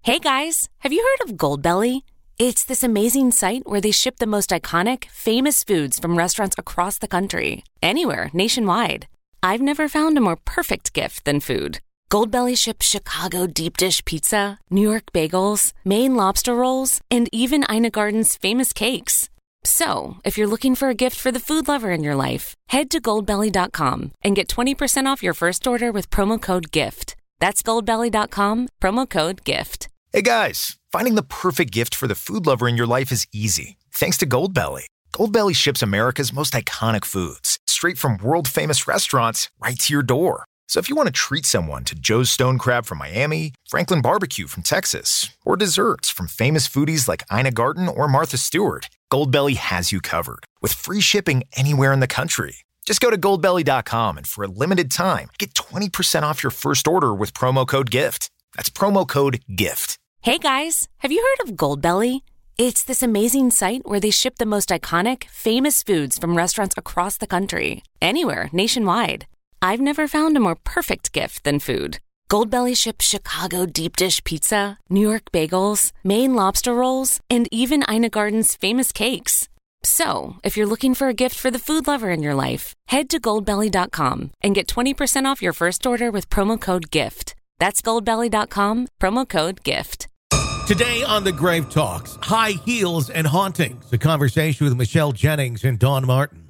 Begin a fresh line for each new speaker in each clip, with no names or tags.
Hey guys, have you heard of Goldbelly? It's this amazing site where they ship the most iconic, famous foods from restaurants across the country, anywhere nationwide. I've never found a more perfect gift than food. Goldbelly ships Chicago deep dish pizza, New York bagels, Maine lobster rolls, and even Ina Garden's famous cakes. So, if you're looking for a gift for the food lover in your life, head to goldbelly.com and get 20% off your first order with promo code GIFT. That's goldbelly.com, promo code GIFT.
Hey guys, finding the perfect gift for the food lover in your life is easy, thanks to Goldbelly. Goldbelly ships America's most iconic foods, straight from world-famous restaurants right to your door. So if you want to treat someone to Joe's Stone Crab from Miami, Franklin Barbecue from Texas, or desserts from famous foodies like Ina Garten or Martha Stewart, Goldbelly has you covered, with free shipping anywhere in the country. Just go to goldbelly.com and for a limited time, get 20% off your first order with promo code GIFT. That's promo code GIFT.
Hey guys, have you heard of Goldbelly? It's this amazing site where they ship the most iconic, famous foods from restaurants across the country, anywhere nationwide. I've never found a more perfect gift than food. Goldbelly ships Chicago deep dish pizza, New York bagels, Maine lobster rolls, and even Ina Garden's famous cakes. So, if you're looking for a gift for the food lover in your life, head to goldbelly.com and get 20% off your first order with promo code GIFT. That's goldbelly.com, promo code GIFT.
Today on The Grave Talks, high heels and hauntings, a conversation with Michelle Jennings and Dawn Martin.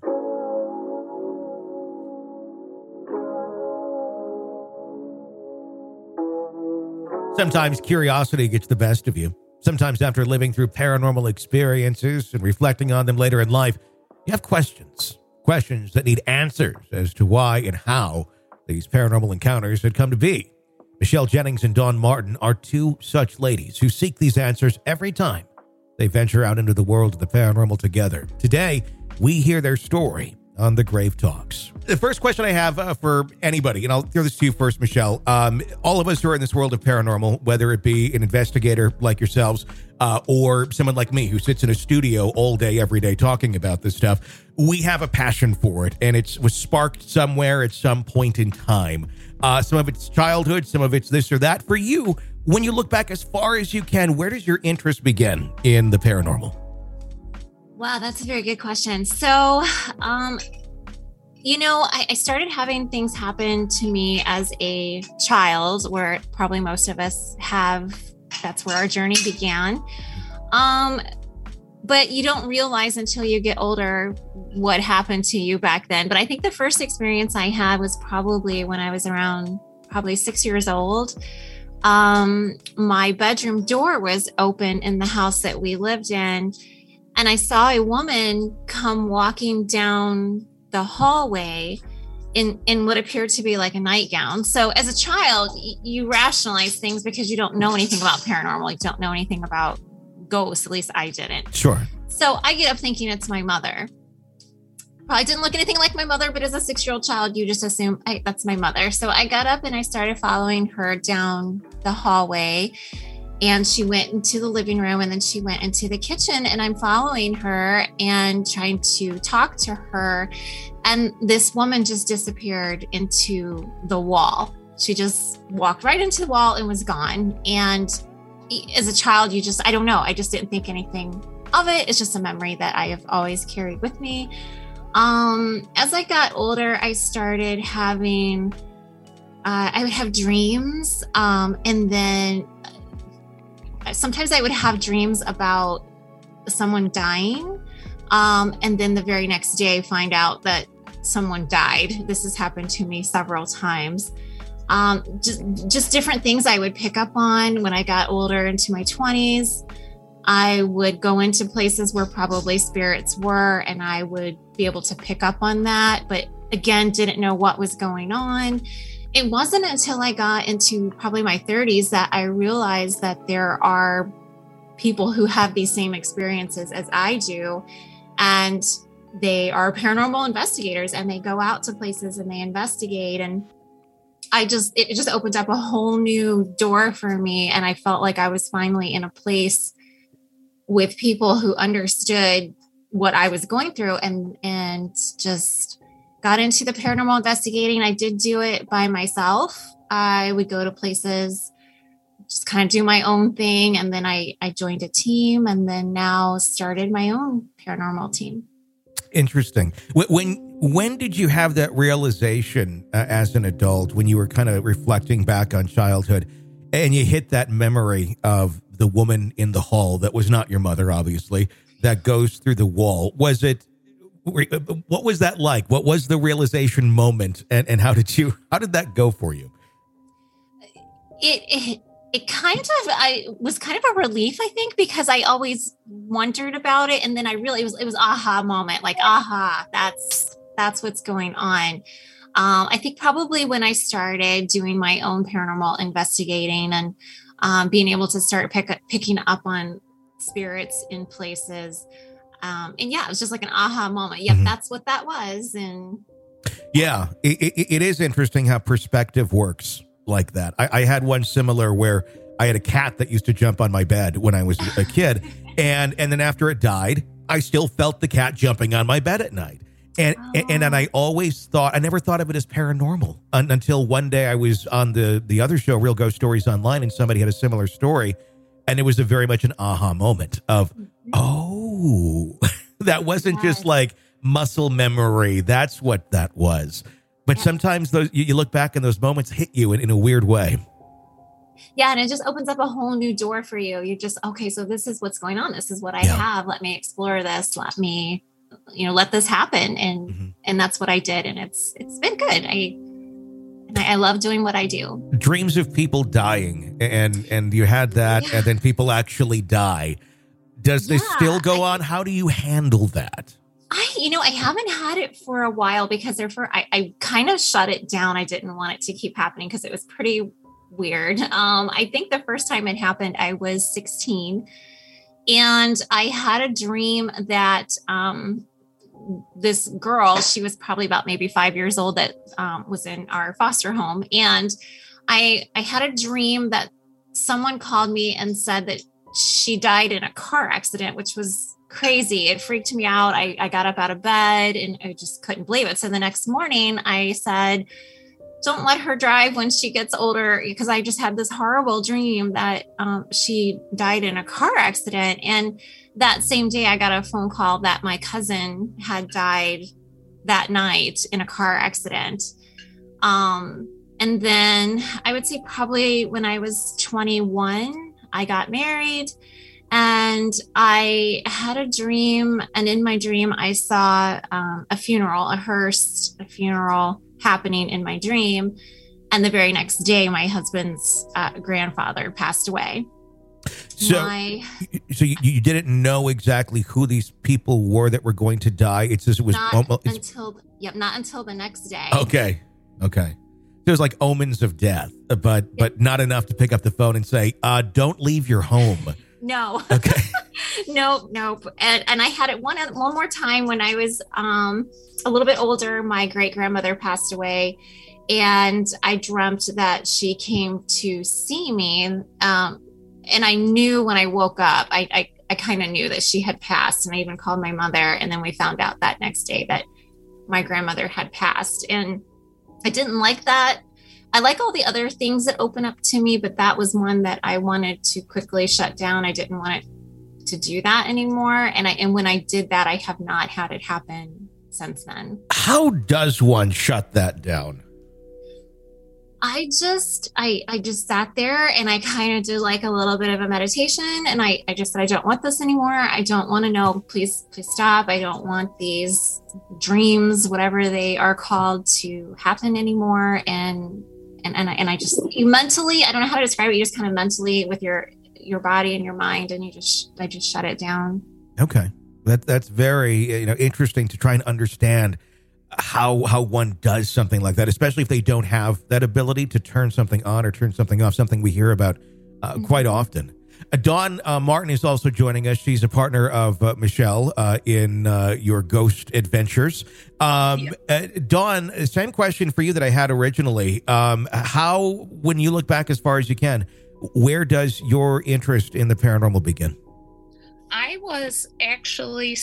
Sometimes curiosity gets the best of you. Sometimes after living through paranormal experiences and reflecting on them later in life, you have questions that need answers as to why and how these paranormal encounters had come to be. Michelle Jennings and Dawn Martin are two such ladies who seek these answers every time they venture out into the world of the paranormal together. Today, we hear their story on The Grave Talks. The first question I have for anybody, and I'll throw this to you first, Michelle. All of us who are in this world of paranormal, whether it be an investigator like yourselves or someone like me who sits in a studio all day, every day talking about this stuff, we have a passion for it, and it was sparked somewhere at some point in time. Some of it's childhood, some of it's this or that. For you, when you look back as far as you can, where does your interest begin in the paranormal?
Wow, that's a very good question. So, I started having things happen to me as a child, where probably most of us have. That's where our journey began. But you don't realize until you get older what happened to you back then. But I think the first experience I had was probably when I was around 6 years old. My bedroom door was open in the house that we lived in. And I saw a woman come walking down the hallway in what appeared to be like a nightgown. So as a child, you rationalize things because you don't know anything about paranormal. You don't know anything about ghosts. At least I didn't.
Sure.
So I get up thinking it's my mother. Probably didn't look anything like my mother, but as a 6-year-old child, you just assume that's my mother. So I got up and I started following her down the hallway. And she went into the living room and then she went into the kitchen, and I'm following her and trying to talk to her. And this woman just disappeared into the wall. She just walked right into the wall and was gone. And as a child, I don't know. I just didn't think anything of it. It's just a memory that I have always carried with me. As I got older, I started having, I would have dreams. And then sometimes I would have dreams about someone dying. And then the very next day find out that someone died. This has happened to me several times. Just different things I would pick up on when I got older into my 20s. I would go into places where probably spirits were, and I would be able to pick up on that. But again, didn't know what was going on. It wasn't until I got into probably my 30s that I realized that there are people who have these same experiences as I do. And they are paranormal investigators, and they go out to places and they investigate. And it just opened up a whole new door for me. And I felt like I was finally in a place with people who understood what I was going through, and just got into the paranormal investigating. I did do it by myself. I would go to places just kind of do my own thing. And then I joined a team, and then now started my own paranormal team.
Interesting. When did you have that realization as an adult, when you were kind of reflecting back on childhood and you hit that memory of the woman in the hall that was not your mother, obviously, that goes through the wall? What was that like? What was the realization moment, and how did that go for you?
It kind of, was kind of a relief, I think, because I always wondered about it. And then it was aha moment, like, aha, that's what's going on. I think probably when I started doing my own paranormal investigating and being able to start picking up on spirits in places. And yeah, it was just like an aha moment. Yep, that's what that was. And
yeah, it is interesting how perspective works like that. I had one similar where I had a cat that used to jump on my bed when I was a kid. And then after it died, I still felt the cat jumping on my bed at night. And then I always thought, I never thought of it as paranormal until one day I was on the other show, Real Ghost Stories Online, and somebody had a similar story. And it was very much an aha moment of, oh, that wasn't just like muscle memory. That's what that was. But sometimes those you look back and those moments hit you in a weird way.
Yeah, and it just opens up a whole new door for you. You just, okay, so this is what's going on. This is what I have. Let me explore this. Let me, let this happen. And that's what I did. And it's been good. I love doing what I do. Dreams
of people dying, and you had that, and then people actually die. Does this still go on? How do you handle that?
I haven't had it for a while because I kind of shut it down. I didn't want it to keep happening because it was pretty weird. I think the first time it happened, I was 16, and I had a dream that this girl, she was probably about maybe 5 years old, that was in our foster home. And I had a dream that someone called me and said that she died in a car accident, which was crazy. It freaked me out. I got up out of bed and I just couldn't believe it. So the next morning I said, don't let her drive when she gets older, because I just had this horrible dream that she died in a car accident. And that same day I got a phone call that my cousin had died that night in a car accident. And then I would say probably when I was 21, I got married, and I had a dream. And in my dream, I saw a funeral, a hearse, a funeral happening in my dream. And the very next day, my husband's grandfather passed away.
So you didn't know exactly who these people were that were going to die. It's just, it was
not until the next day.
Okay. There's like omens of death, but not enough to pick up the phone and say, don't leave your home.
No.
Okay.
Nope. And I had it one more time when I was a little bit older. My great grandmother passed away, and I dreamt that she came to see me. And I knew when I woke up, I kind of knew that she had passed, and I even called my mother. And then we found out that next day that my grandmother had passed, and I didn't like that. I like all the other things that open up to me, but that was one that I wanted to quickly shut down. I didn't want it to do that anymore. And when I did that, I have not had it happen since then.
How does one shut that down?
I just sat there and I kind of did like a little bit of a meditation, and I just said, I don't want this anymore. I don't want to know. Please stop. I don't want these dreams, whatever they are called, to happen anymore. And I just, you mentally, I don't know how to describe it. You just kind of mentally with your body and your mind, and I just shut it down.
Okay. That's very, interesting to try and understand how one does something like that, especially if they don't have that ability to turn something on or turn something off, something we hear about quite often. Dawn Martin is also joining us. She's a partner of Michelle in your ghost adventures. Dawn, same question for you that I had originally. How, when you look back as far as you can, where does your interest in the paranormal begin?
I was actually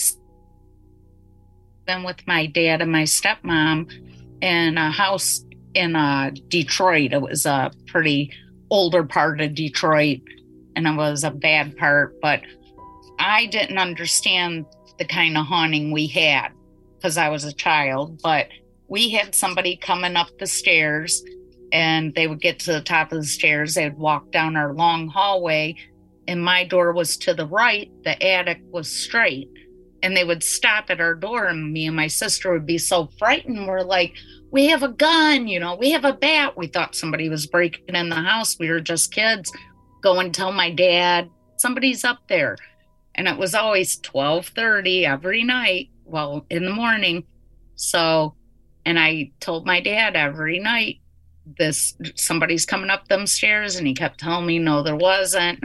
with my dad and my stepmom in a house in Detroit. It was a pretty older part of Detroit, and it was a bad part, but I didn't understand the kind of haunting we had because I was a child, but we had somebody coming up the stairs, and they would get to the top of the stairs. They'd walk down our long hallway, and my door was to the right. The attic was straight, and they would stop at our door, and me and my sister would be so frightened. We're like, we have a gun, we have a bat. We thought somebody was breaking in the house. We were just kids. Go and tell my dad, somebody's up there. And it was always 12:30 every night, in the morning. So, and I told my dad every night, somebody's coming up them stairs, and he kept telling me, no, there wasn't.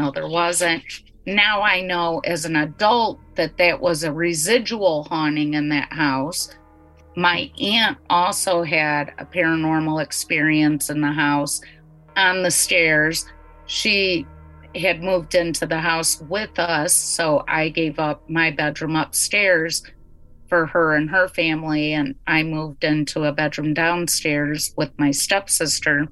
Now I know as an adult that was a residual haunting in that house. My aunt also had a paranormal experience in the house on the stairs. She had moved into the house with us, so I gave up my bedroom upstairs for her and her family, and I moved into a bedroom downstairs with my stepsister.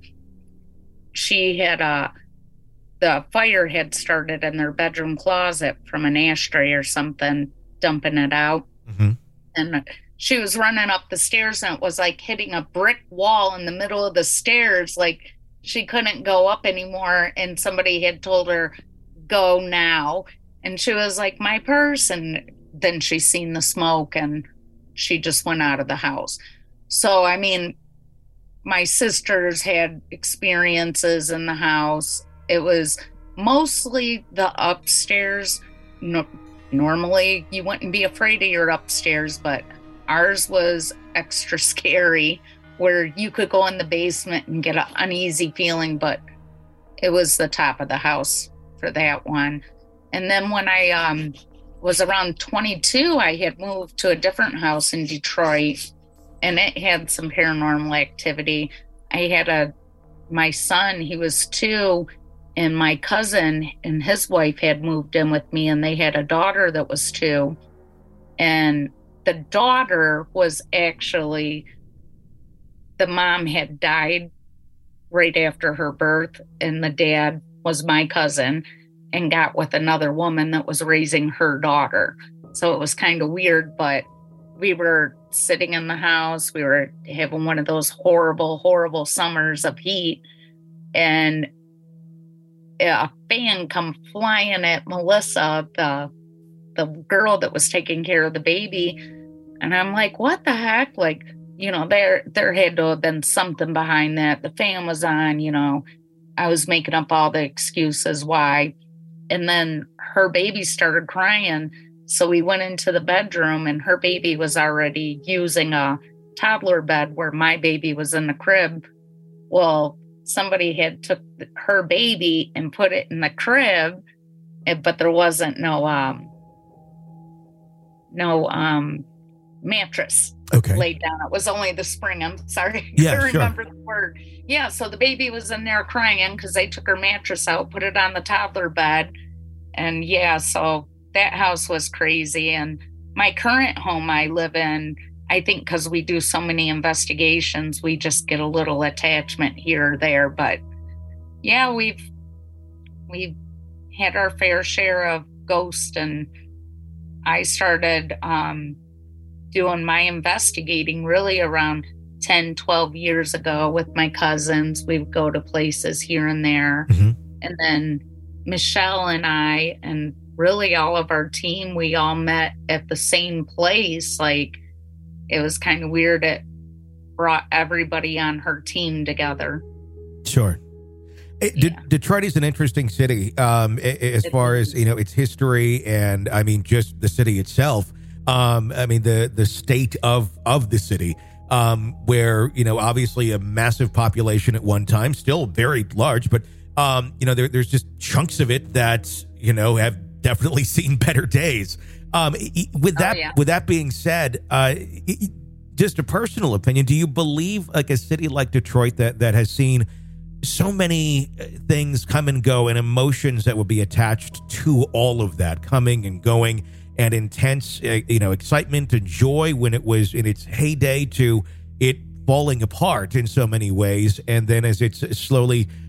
She had the fire had started in their bedroom closet from an ashtray or something, dumping it out.
Mm-hmm.
And she was running up the stairs, and it was like hitting a brick wall in the middle of the stairs. Like she couldn't go up anymore. And somebody had told her, go now. And she was like, my purse. And then she seen the smoke, and she just went out of the house. So, I mean, my sisters had experiences in the house. It was mostly the upstairs. Normally, you wouldn't be afraid of your upstairs, but ours was extra scary, where you could go in the basement and get an uneasy feeling, but it was the top of the house for that one. And then when I was around 22, I had moved to a different house in Detroit, and it had some paranormal activity. I had my son, he was 2, and my cousin and his wife had moved in with me, and they had a daughter that was 2. And the daughter was actually, the mom had died right after her birth, and the dad was my cousin and got with another woman that was raising her daughter. So it was kind of weird, but we were sitting in the house. We were having one of those horrible, horrible summers of heat, and a fan come flying at Melissa, the girl that was taking care of the baby. And I'm like, what the heck? Like, there had to have been something behind that. The fan was on, I was making up all the excuses why. And then her baby started crying. So we went into the bedroom, and her baby was already using a toddler bed where my baby was in the crib. Well, somebody had took her baby and put it in the crib, but there wasn't no mattress laid down. It was only the spring. I'm sorry.
Yeah,
I remember the word. Yeah, so the baby was in there crying because they took her mattress out, put it on the toddler bed. And yeah, so that house was crazy. And my current home I live in, I think because we do so many investigations, we just get a little attachment here or there. But yeah, we've had our fair share of ghosts, and I started doing my investigating really around 10, 12 years ago with my cousins. We would go to places here and there.
Mm-hmm.
And then Michelle and I, and really all of our team, we all met at the same place. Like, it was kind of weird. It brought everybody on her team together.
Sure. Detroit is an interesting city as far as, its history, and I mean, just the city itself. I mean, the state of the city, where, obviously a massive population at one time, still very large, but, there's just chunks of it that, have definitely seen better days. With that being said, just a personal opinion, do you believe like a city like Detroit that has seen so many things come and go, and emotions that would be attached to all of that coming and going, and intense, excitement and joy when it was in its heyday, to it falling apart in so many ways, and then as it's slowly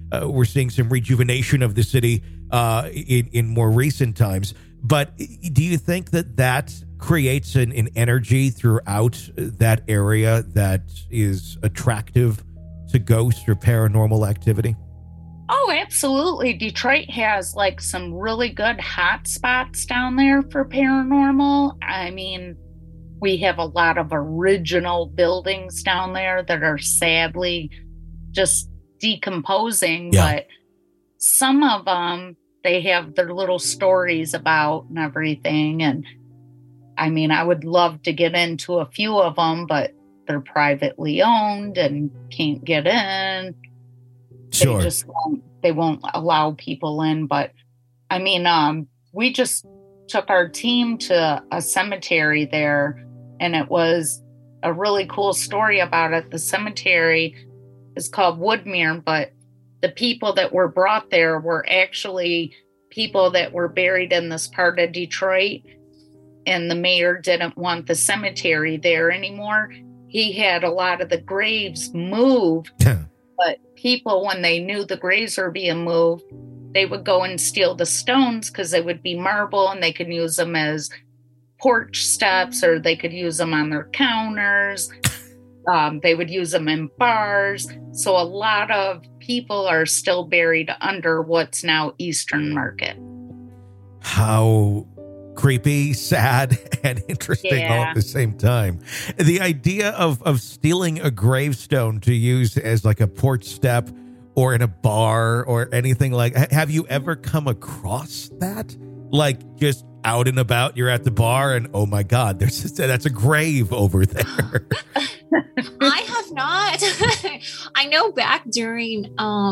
we're seeing some rejuvenation of the city in more recent times. But do you think that creates an energy throughout that area that is attractive to ghosts or paranormal activity?
Oh, absolutely. Detroit has like some really good hot spots down there for paranormal. I mean, we have a lot of original buildings down there that are sadly just decomposing, but some of them, they have their little stories about and everything. And I mean, I would love to get into a few of them, but they're privately owned and can't get in.
Sure.
They won't allow people in. But I mean, we just took our team to a cemetery there, and it was a really cool story about it. The cemetery is called Woodmere, but the people that were brought there were actually people that were buried in this part of Detroit, and the mayor didn't want the cemetery there anymore. He had a lot of the graves moved, but people, when they knew the graves were being moved, they would go and steal the stones because they would be marble and they could use them as porch steps, or they could use them on their counters. They would use them in bars. So a lot of people are still buried under what's now Eastern Market.
How creepy, sad, and interesting all at the same time. The idea of stealing a gravestone to use as like a porch step or in a bar or anything like, have you ever come across that? Like just out and about, you're at the bar and oh my God, that's a grave over there.
I have not. I know back during,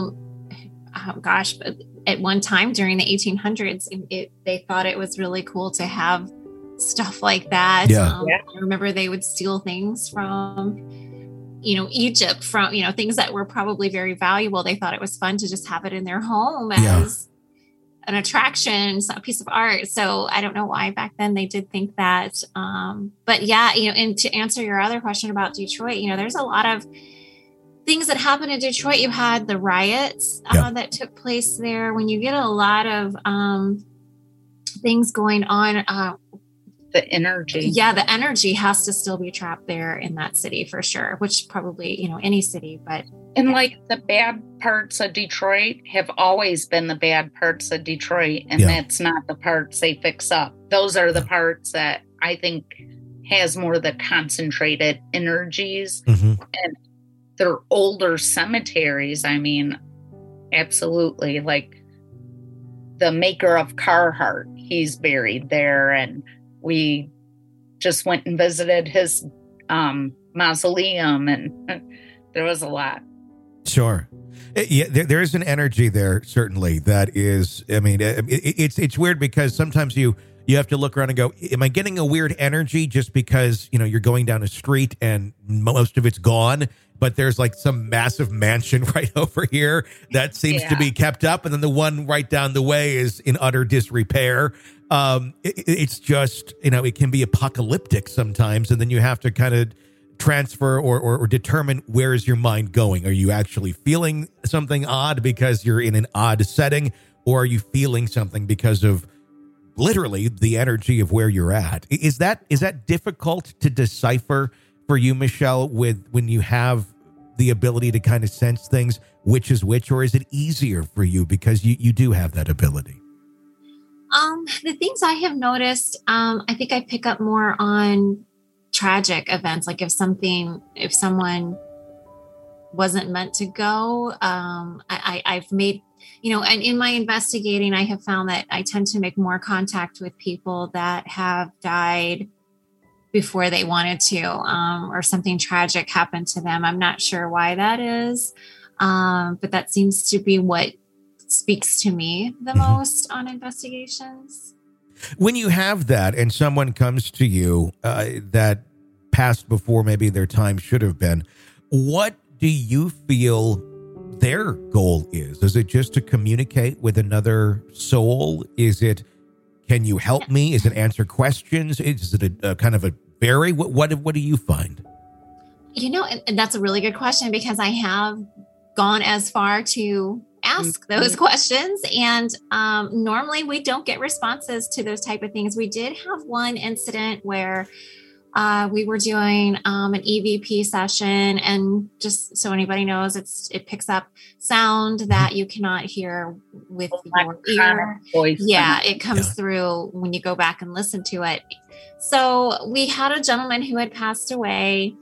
at one time during the 1800s, they thought it was really cool to have stuff like that. I remember they would steal things from, Egypt, from, things that were probably very valuable. They thought it was fun to just have it in their home as an attraction, a piece of art. So I don't know why back then they did think that. But and to answer your other question about Detroit, there's a lot of things that happened in Detroit. You had the riots that took place there. When you get a lot of things going on,
the energy.
The energy has to still be trapped there in that city for sure, which probably, any city, but.
And like the bad parts of Detroit have always been the bad parts of Detroit. And that's not the parts they fix up. Those are the parts that I think has more of the concentrated energies. Mm-hmm. And they're older cemeteries. I mean, absolutely. Like the maker of Carhartt, he's buried there. And we just went and visited his mausoleum, and there was a lot.
Sure. Yeah, there is an energy there, certainly, that is, I mean, it's weird because sometimes you have to look around and go, am I getting a weird energy just because, you're going down a street and most of it's gone, but there's like some massive mansion right over here that seems to be kept up, and then the one right down the way is in utter disrepair. It's just, it can be apocalyptic sometimes, and then you have to kind of transfer or determine where is your mind going. Are you actually feeling something odd because you're in an odd setting, or are you feeling something because of literally the energy of where you're at? Is that difficult to decipher for you, Michelle, when you have the ability to kind of sense things, which is which, or is it easier for you because you do have that ability?
The things I have noticed, I think I pick up more on tragic events. Like if someone wasn't meant to go, I've made, and in my investigating, I have found that I tend to make more contact with people that have died before they wanted to, or something tragic happened to them. I'm not sure why that is, but that seems to be what speaks to me the most on investigations.
When you have that and someone comes to you that passed before maybe their time should have been, what do you feel their goal is? Is it just to communicate with another soul? Is it, can you help me? Is it answer questions? Is it a kind of a very, what do you find?
And that's a really good question, because I have gone as far to ask those questions. And normally we don't get responses to those type of things. We did have one incident where we were doing an EVP session, and just so anybody knows, it picks up sound that you cannot hear with your ear. Yeah, it comes through when you go back and listen to it. So we had a gentleman who had passed away,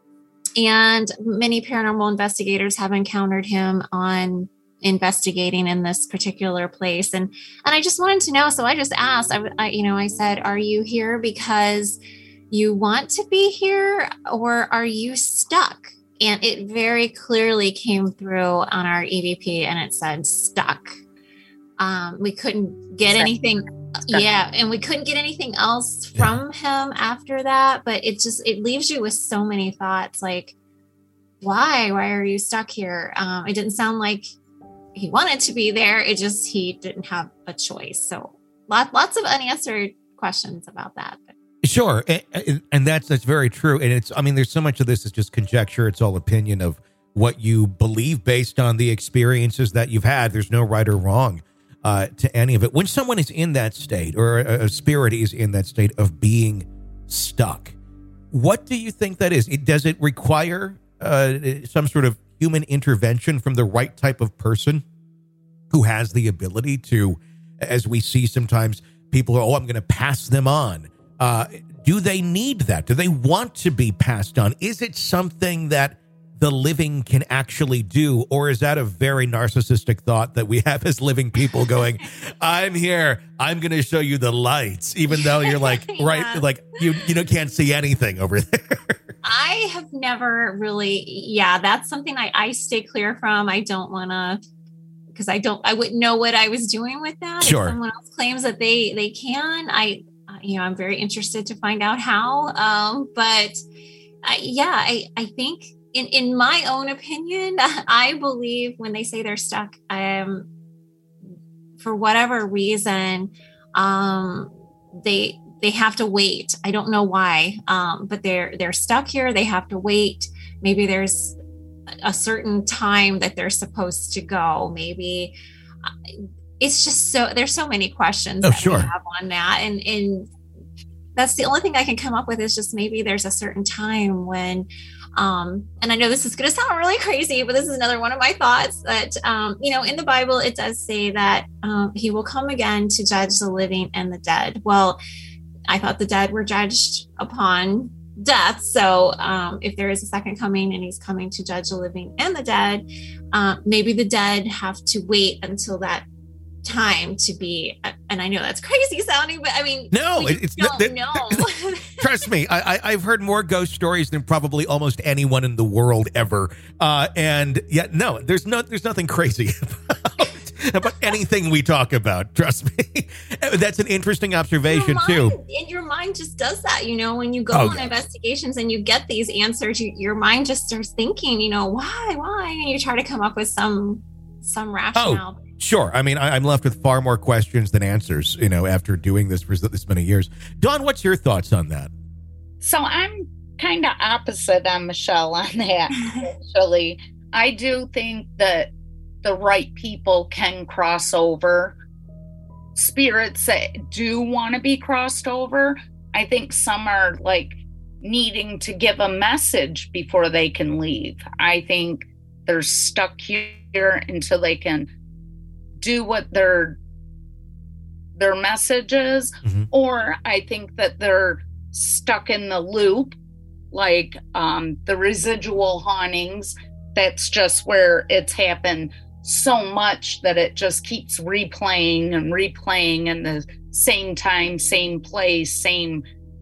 and many paranormal investigators have encountered him on investigating in this particular place. And I just wanted to know. So I just asked, I said, are you here because you want to be here, or are you stuck? And it very clearly came through on our EVP, and it said stuck. We couldn't get anything. Yeah. And we couldn't get anything else from him after that. But it leaves you with so many thoughts, like, why are you stuck here? It didn't sound like he wanted to be there. It just, he didn't have a choice. So lots of unanswered questions about that.
Sure. And that's very true. And there's so much of this is just conjecture. It's all opinion of what you believe based on the experiences that you've had. There's no right or wrong to any of it. When someone is in that state, or a spirit is in that state of being stuck, what do you think that is? Does it require some sort of human intervention from the right type of person who has the ability to, as we see sometimes, people are, I'm going to pass them on. Do they need that? Do they want to be passed on? Is it something that the living can actually do? Or is that a very narcissistic thought that we have as living people going, I'm here, I'm going to show you the lights, even though you're like, right, like you can't see anything over there.
I have never really, that's something I stay clear from. I don't want to, because I wouldn't know what I was doing with that.
Sure.
If someone else claims that they can, I'm very interested to find out how. But I think in my own opinion, I believe when they say they're stuck, for whatever reason, they have to wait. I don't know why, but they're stuck here. They have to wait. Maybe there's a certain time that they're supposed to go. Maybe it's just there's so many questions we have on that. And that's the only thing I can come up with, is just maybe there's a certain time when, and I know this is going to sound really crazy, but this is another one of my thoughts that, in the Bible, it does say that he will come again to judge the living and the dead. Well, I thought the dead were judged upon death. So if there is a second coming and he's coming to judge the living and the dead, maybe the dead have to wait until that time to be, and I know that's crazy sounding, but I mean,
no, it's
don't know.
Trust me, I've heard more ghost stories than probably almost anyone in the world ever. And yet, no, there's nothing crazy about anything we talk about. Trust me. That's an interesting observation too.
And your mind just does that, when you go on investigations and you get these answers, your mind just starts thinking, why? And you try to come up with some rationale.
Sure. I mean, I'm left with far more questions than answers, after doing this for this many years. Dawn, what's your thoughts on that?
So I'm kind of opposite on Michelle on that, actually. I do think that the right people can cross over. Spirits that do want to be crossed over, I think some are like needing to give a message before they can leave. I think they're stuck here until they can do what their message is, or I think that they're stuck in the loop, like the residual hauntings. That's just where it's happened so much that it just keeps replaying in the same time, same place, same,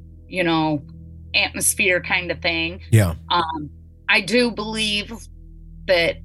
atmosphere kind of thing.
Yeah.
I do believe that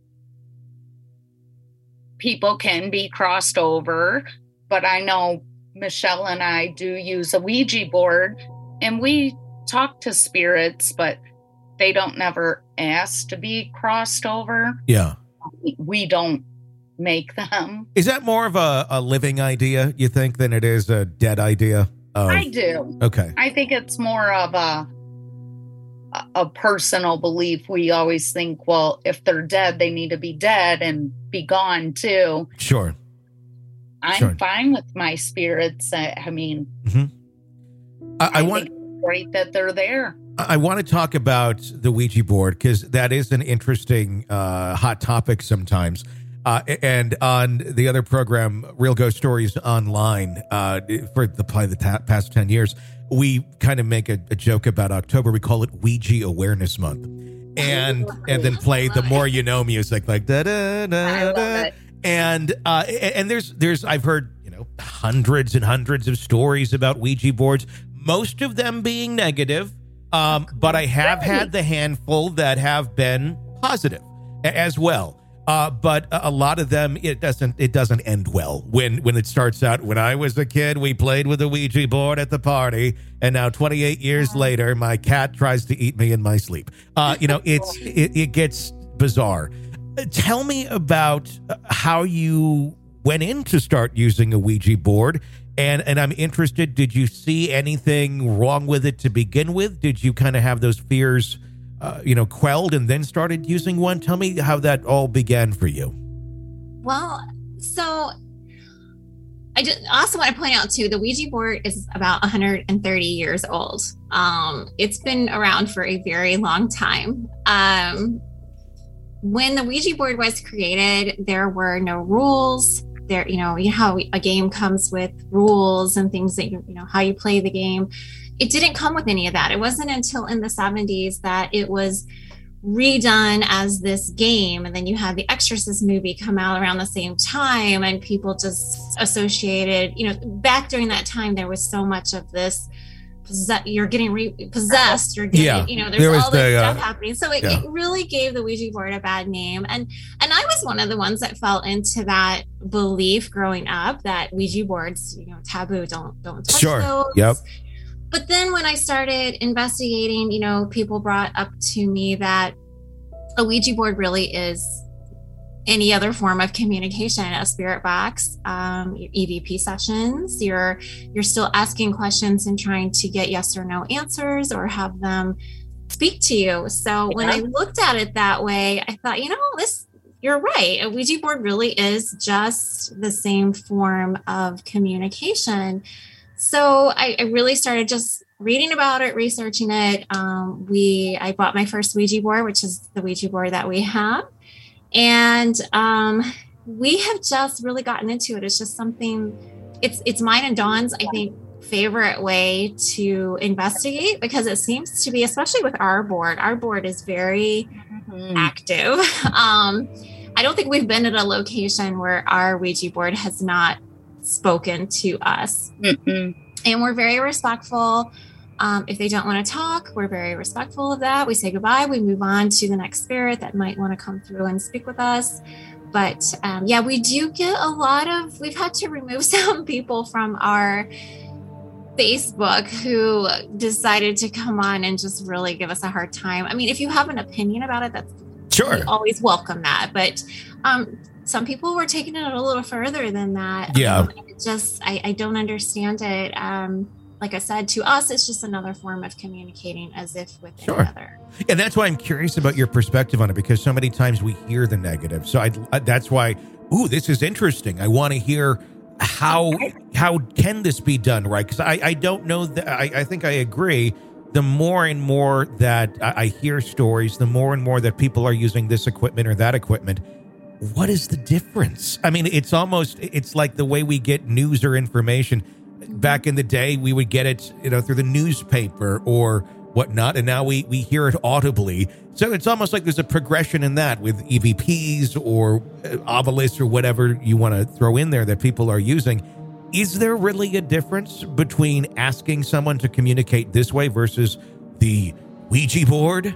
people can be crossed over, but I know Michelle and I do use a Ouija board, and we talk to spirits, but they don't never ask to be crossed over.
Yeah.
We don't make them.
Is that more of a living idea, you think, than it is a dead idea?
I do.
Okay.
I think it's more of a personal belief. We always think, well, if they're dead, they need to be dead and be gone too.
Sure.
I'm fine with my spirits. I mean,
I want
think it's great that they're there.
I want to talk about the Ouija board because that is an interesting hot topic sometimes. And on the other program, Real Ghost Stories Online, for probably the past 10 years, we kind of make a joke about October. We call it Ouija Awareness Month. And then play the More You Know music, like da da da da. And there's I've heard, hundreds and hundreds of stories about Ouija boards, most of them being negative. But I have had the handful that have been positive as well. But a lot of them, it doesn't end well when it starts out. When I was a kid, we played with a Ouija board at the party, and now 28 years later, my cat tries to eat me in my sleep. It gets bizarre. Tell me about how you went in to start using a Ouija board. And I'm interested, did you see anything wrong with it to begin with? Did you kind of have those fears, quelled and then started using one? Tell me how that all began for you.
Well, so I also want to point out too, the Ouija board is about 130 years old. It's been around for a very long time. When the Ouija board was created, there were no rules. There, how a game comes with rules and things that how you play the game. It didn't come with any of that. It wasn't until in the 70s that it was redone as this game. And then you had the Exorcist movie come out around the same time, and people just associated, back during that time, there was so much of this, you're getting repossessed, you're getting, there's all this stuff happening. So it really gave the Ouija board a bad name. And I was one of the ones that fell into that belief growing up that Ouija boards, taboo, don't touch those.
Yep.
But then when I started investigating, people brought up to me that a Ouija board really is any other form of communication, a spirit box, your EVP sessions. You're still asking questions and trying to get yes or no answers or have them speak to you. So when I looked at it that way, I thought, you're right. A Ouija board really is just the same form of communication. So I really started just reading about it, researching it. I bought my first Ouija board, which is the Ouija board that we have. And we have just really gotten into it. It's just something, it's mine and Dawn's, I think, favorite way to investigate, because it seems to be, especially with our board is very active. I don't think we've been at a location where our Ouija board has not spoken to us. And we're very respectful. If they don't want to talk, we're very respectful of that. We say goodbye. We move on to the next spirit that might want to come through and speak with us. But we do get we've had to remove some people from our Facebook who decided to come on and just really give us a hard time. I mean, if you have an opinion about it, that's sure. We always welcome that. But some people were taking it a little further than that.
Yeah.
I don't understand it. Like I said, to us, it's just another form of communicating as if with any other.
And that's why I'm curious about your perspective on it, because so many times we hear the negative. So that's why, this is interesting. I want to hear how can this be done right? Because I don't know that. I think I agree. The more and more that I hear stories, the more and more that people are using this equipment or that equipment. What is the difference? I mean, it's like the way we get news or information. Back in the day, we would get it, through the newspaper or whatnot, and now we hear it audibly. So it's almost like there's a progression in that with EVPs or obelisks or whatever you want to throw in there that people are using. Is there really a difference between asking someone to communicate this way versus the Ouija board?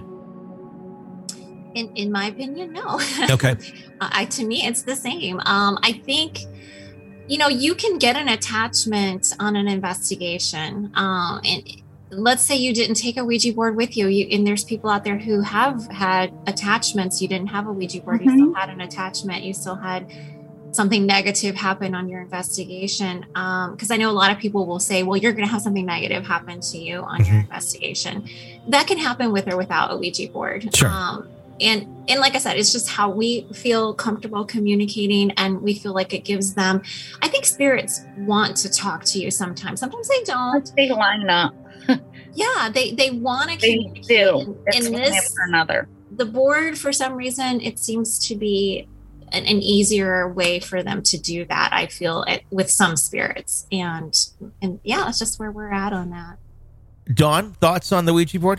In my opinion, no.
Okay.
To me, it's the same. I think, you can get an attachment on an investigation. And let's say you didn't take a Ouija board with you, and there's people out there who have had attachments. You didn't have a Ouija board. You still had an attachment. You still had something negative happen on your investigation. Because I know a lot of people will say, well, you're going to have something negative happen to you on your investigation. That can happen with or without a Ouija board.
Sure.
And like I said, it's just how we feel comfortable communicating, and we feel like it gives them, I think spirits want to talk to you sometimes. Sometimes they don't.
They line up.
Yeah, they want to communicate.
They do. It's
in
one
this,
after another.
The board, for some reason, it seems to be an easier way for them to do that, I feel, with some spirits. And yeah, that's just where we're at on that.
Dawn, thoughts on the Ouija board?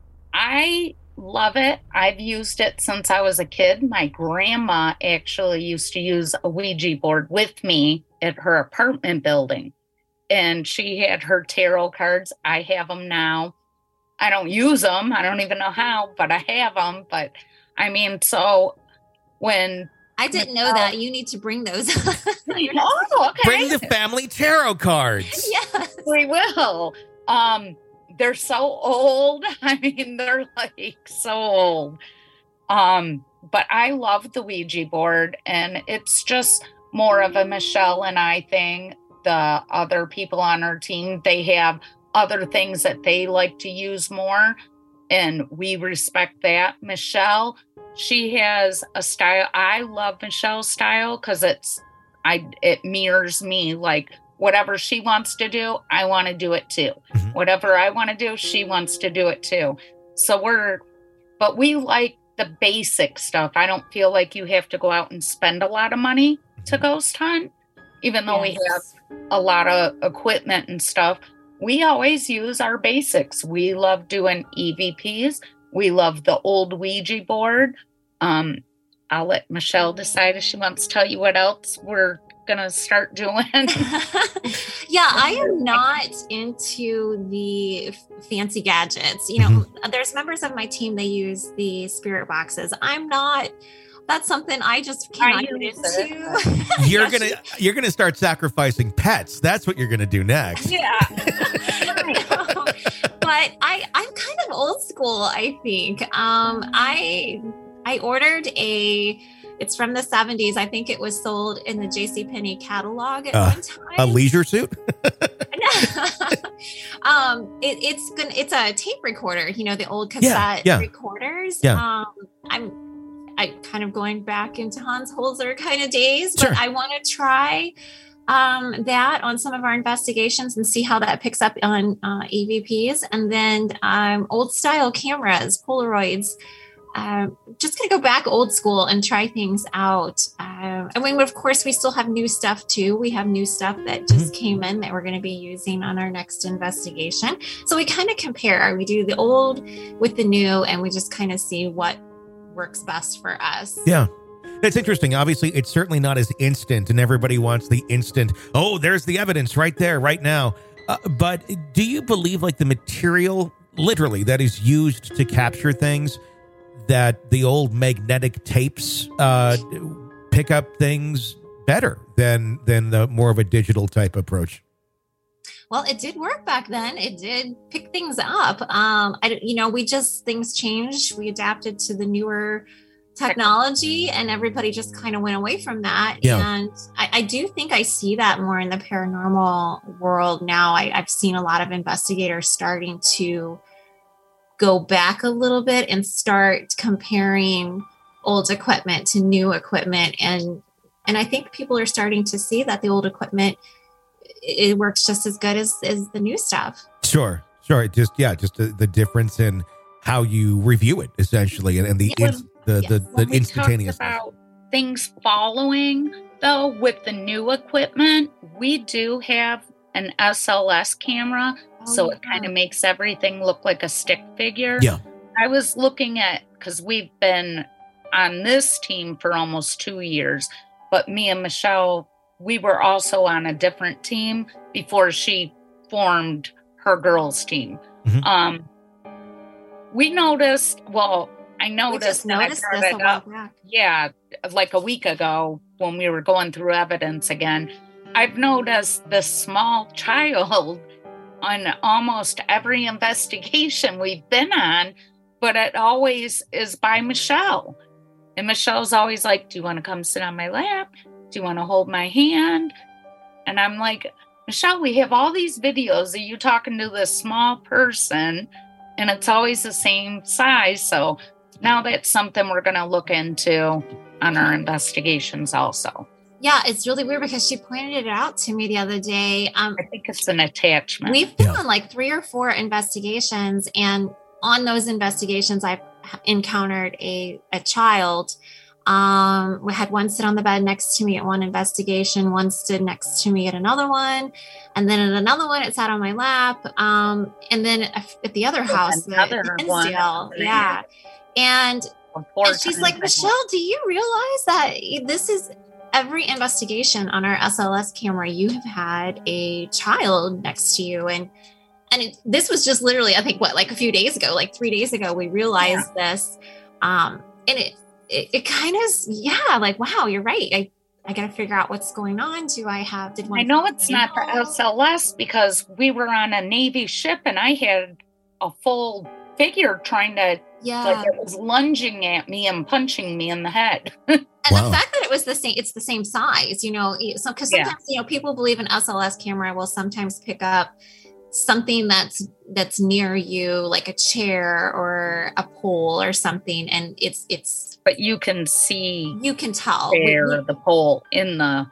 I love it. I've used it since I was a kid. My grandma actually used to use a Ouija board with me at her apartment building. And she had her tarot cards. I have them now. I don't use them. I don't even know how, but I have them. But I mean, so when...
I didn't know that. You need to bring those.
Oh, okay.
Bring the family tarot cards.
Yes.
We will. They're so old. I mean, they're like so old. But I love the Ouija board, and it's just more of a Michelle and I thing. The other people on our team, they have other things that they like to use more, and we respect that. Michelle, she has a style. I love Michelle's style because it mirrors me. Like whatever she wants to do, I want to do it too. Mm-hmm. Whatever I want to do, she wants to do it too. So but we like the basic stuff. I don't feel like you have to go out and spend a lot of money to ghost hunt, even though we have a lot of equipment and stuff. We always use our basics. We love doing EVPs. We love the old Ouija board. I'll let Michelle decide if she wants to tell you what else we're going to start doing.
Yeah, I am not into the fancy gadgets. You know, there's members of my team, they use the spirit boxes. I'm not. That's something I just cannot get into.
You're gonna start sacrificing pets. That's what you're gonna do next.
Yeah.
But I'm kind of old school, I think. I ordered it's from the 70s. I think it was sold in the JCPenney catalog at one time.
A leisure suit?
It's a tape recorder, you know, the old cassette recorders.
Yeah.
I'm kind of going back into Hans Holzer kind of days, but
sure.
I want to try that on some of our investigations and see how that picks up on EVPs. And then old style cameras, Polaroids. Just going to go back old school and try things out. I mean, of course, we still have new stuff too. We have new stuff that just came in that we're going to be using on our next investigation. So we kind of compare. We do the old with the new, and we just kind of see what works best for us.
Yeah. That's interesting. Obviously, it's certainly not as instant, and everybody wants the instant, oh, there's the evidence right there, right now. But do you believe like the material, literally, that is used to capture things, that the old magnetic tapes pick up things better than the more of a digital type approach?
Well, it did work back then. It did pick things up. Things changed. We adapted to the newer technology, and everybody just kind of went away from that. Yeah. And I do think I see that more in the paranormal world now. I've seen a lot of investigators starting to go back a little bit and start comparing old equipment to new equipment. And I think people are starting to see that the old equipment, it works just as good as the new stuff. Sure.
Just the difference in how you review it, essentially, and the instantaneous.
About things following, though, with the new equipment, we do have an SLS camera, so it kind of makes everything look like a stick figure.
Yeah.
I was looking at, because we've been on this team for almost 2 years, but me and Michelle, we were also on a different team before she formed her girls' team. Mm-hmm. I noticed this a while back. Yeah, like a week ago when we were going through evidence again. I've noticed this small child on almost every investigation we've been on, but it always is by Michelle. And Michelle's always like, do you want to come sit on my lap? Do you want to hold my hand? And I'm like, Michelle, we have all these videos of you talking to this small person, and it's always the same size. So now that's something we're going to look into on our investigations also.
Yeah, it's really weird because she pointed it out to me the other day.
I think it's an attachment.
We've been on like 3 or 4 investigations, and on those investigations, I've encountered a child. We had one sit on the bed next to me at one investigation, one stood next to me at another one, and then at another one, it sat on my lap. And then at the other house, the Hinsdale, yeah. And she's like, Michelle, do you realize that this is every investigation on our SLS camera? You have had a child next to you, and this was just literally, I think, like a few days ago, like 3 days ago, we realized this, and it kind of, like, wow, you're right. I got to figure out what's going on. I
know it's not the SLS because we were on a Navy ship and I had a full figure trying to, like, it was lunging at me and punching me in the head.
And the fact that it was it's the same size, so because sometimes, people believe an SLS camera will sometimes pick up something that's near you, like a chair or a pole or something, and it's
but you can tell the pole in the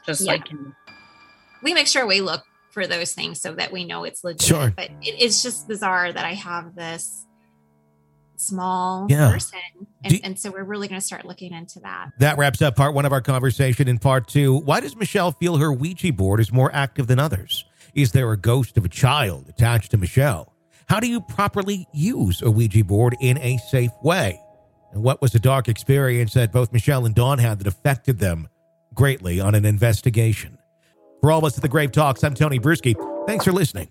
we make sure we look for those things so that we know it's legit.
Sure.
But it's just bizarre that I have this small person, and so we're really going to start looking into that.
That wraps up part 1 of our conversation. In part 2, why does Michelle feel her Ouija board is more active than others? Is there a ghost of a child attached to Michelle? How do you properly use a Ouija board in a safe way? And what was the dark experience that both Michelle and Dawn had that affected them greatly on an investigation? For all of us at the Grave Talks, I'm Tony Bruschi. Thanks for listening.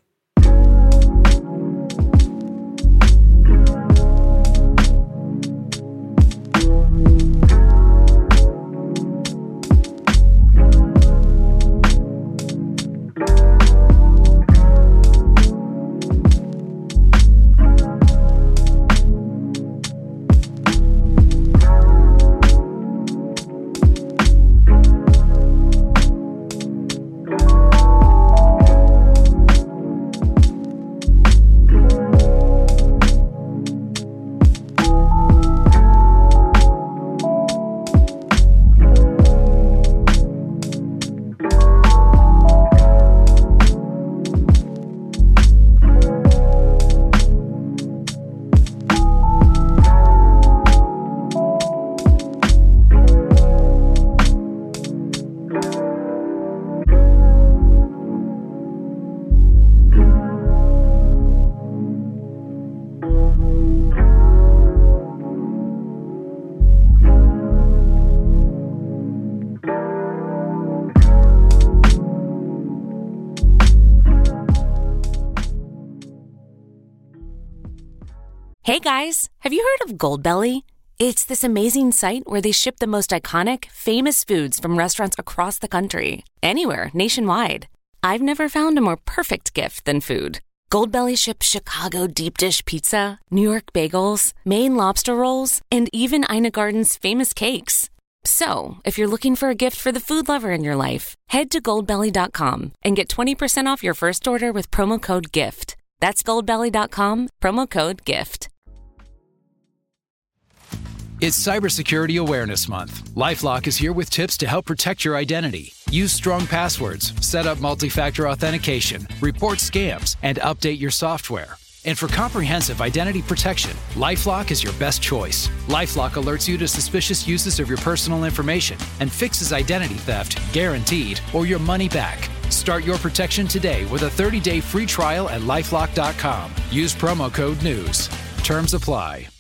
Hey guys, have you heard of Goldbelly? It's this amazing site where they ship the most iconic, famous foods from restaurants across the country, anywhere, nationwide. I've never found a more perfect gift than food. Goldbelly ships Chicago deep dish pizza, New York bagels, Maine lobster rolls, and even Ina Garden's famous cakes. So, if you're looking for a gift for the food lover in your life, head to goldbelly.com and get 20% off your first order with promo code GIFT. That's goldbelly.com, promo code GIFT.
It's Cybersecurity Awareness Month. LifeLock is here with tips to help protect your identity. Use strong passwords, set up multi-factor authentication, report scams, and update your software. And for comprehensive identity protection, LifeLock is your best choice. LifeLock alerts you to suspicious uses of your personal information and fixes identity theft, guaranteed, or your money back. Start your protection today with a 30-day free trial at LifeLock.com. Use promo code NEWS. Terms apply.